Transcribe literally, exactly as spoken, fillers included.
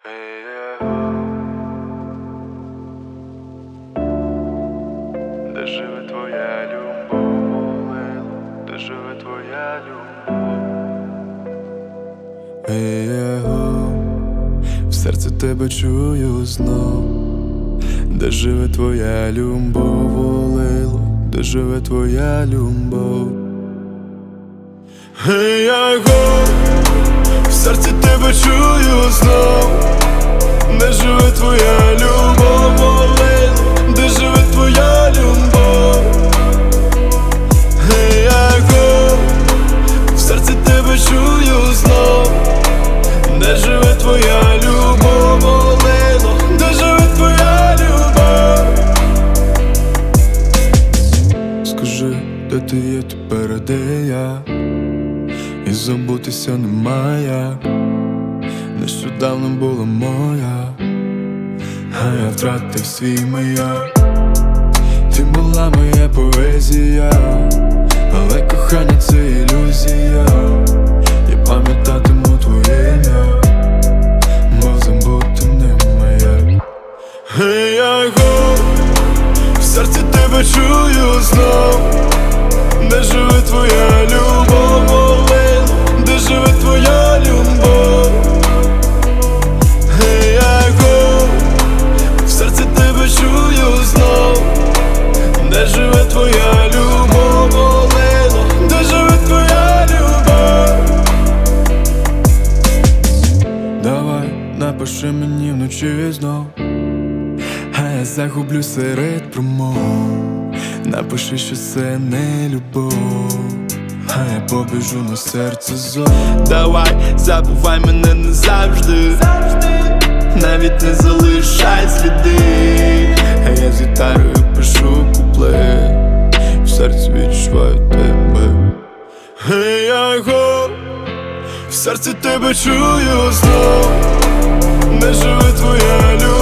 Де живе твоя любов, де живе твоя любов? Його в серці тебе чую знов. Де живе твоя любов, Лейло, де живе твоя любов? Його в серці тебе чую знов. Де живе твоя любов, Лейло, де живе твоя любов? Його в серці тебе чую знов. Де живе твоя любов, Лейло, де живе твоя любов? Скажи, де ти є тепер, а де я? І забутися немає. Нещодавно була моя, а я втратив свій маяк. Ти була моя поезія, але кохання це ілюзія. Я пам'ятатиму твоє ім'я, бо забути немає. Я його в серці тебе чую знов. Де живе твоя любов, Лейло, де живе твоя любов? Я його в серці тебе чую знов. Де живе твоя любов, Лейло, де живе твоя любов? Давай, напиши мені вночі знов, а я загублю серед промов. Напиши, що це не любов, а я побіжу на серце зов. Давай, забувай мене назавжди, навіть не залишай сліди. А я з гітарою пишу куплет, в серці відчуваю тебе. Я його в серці тебе чую знов. Де живе твоя любов?